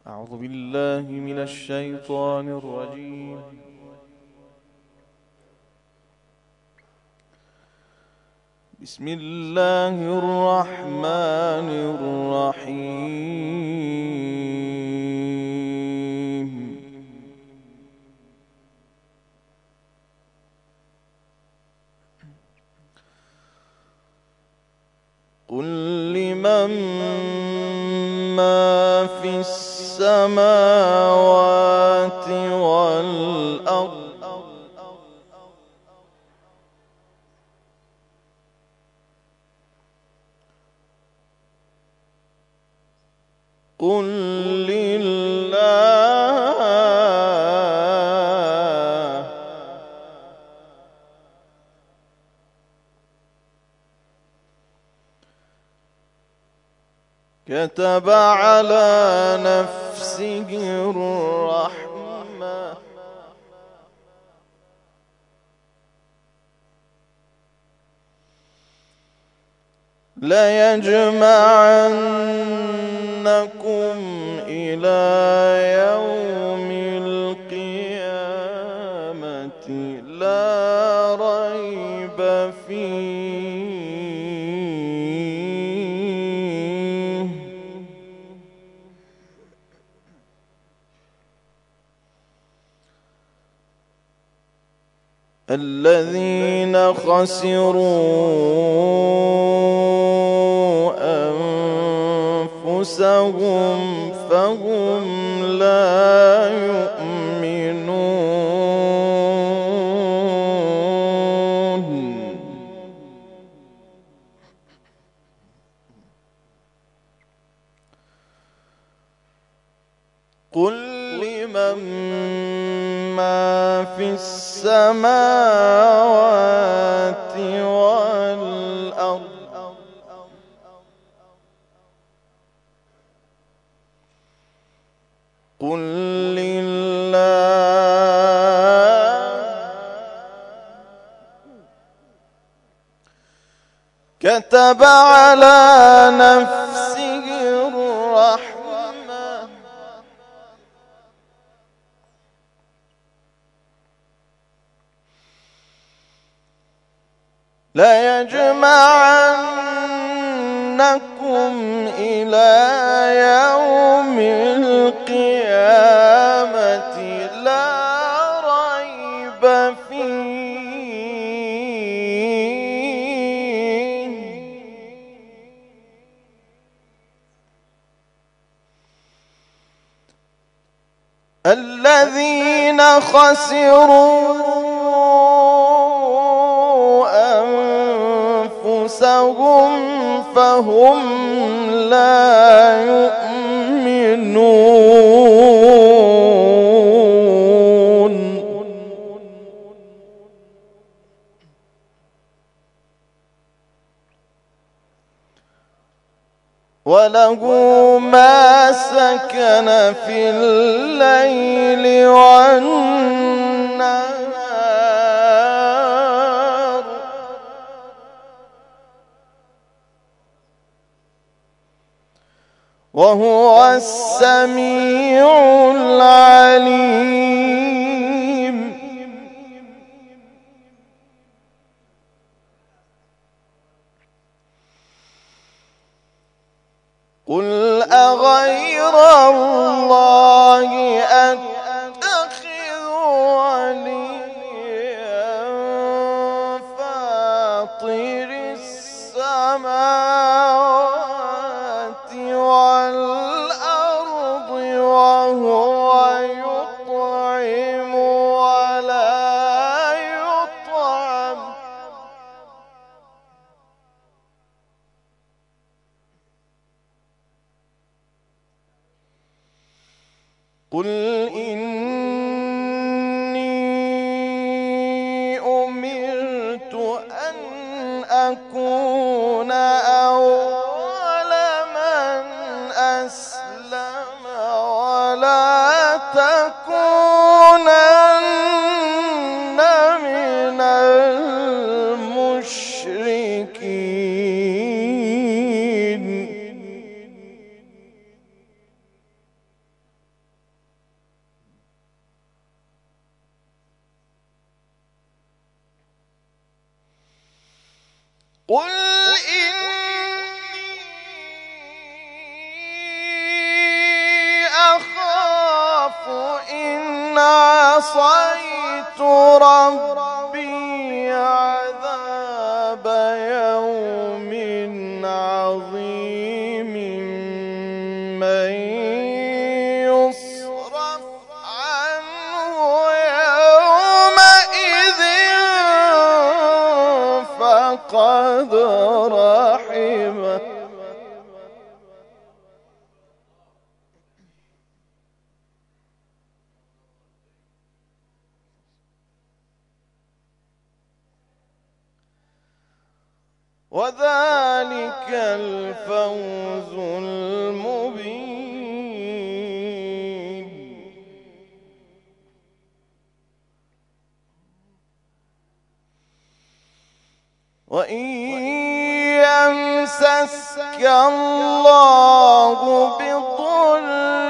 أعوذ بالله من الشيطان الرجيم. بسم الله الرحمن الرحيم. قل لمن ما في السماوات والأرض قل لله كتب على نفسه الرحمة ليجمعنكم إلى يوم القيامة لا ريب فيه الذين خسروا أنفسهم فهم لا يؤمنون. قل لمن ما في السماوات والأرض قل لله كتب على نفسه الرحمة ليجمعنكم إلى يوم القيامة لا ريب فيه الذين خسروا أنفسهم فهم لا يؤمنون. وله ما سكن في الليل والنهار وهو السميع العليم. قل أغير الله أتخذ وليا فاطر السماوات والأرض وهو يطعم ولا يطعم قل إني أمرت أن أكون أول من أسلم ولا تكونن من المشركين. قل إني أخاف إن عصيت ربي عذاب يوم عظيم من يصرف عنه يومئذ فقد رحمه وذلك الفوز المبين وإن يمسسك الله بضر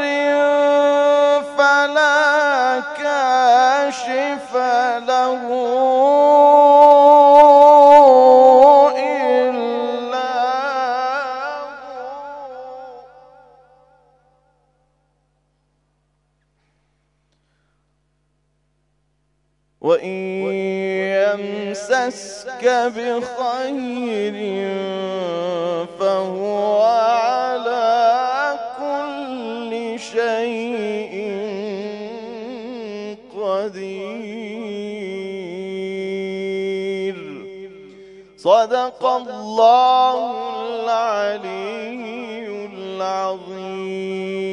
فلا كاشف له وإن يمسسك بخير فهو على كل شيء قدير صدق الله العلي العظيم.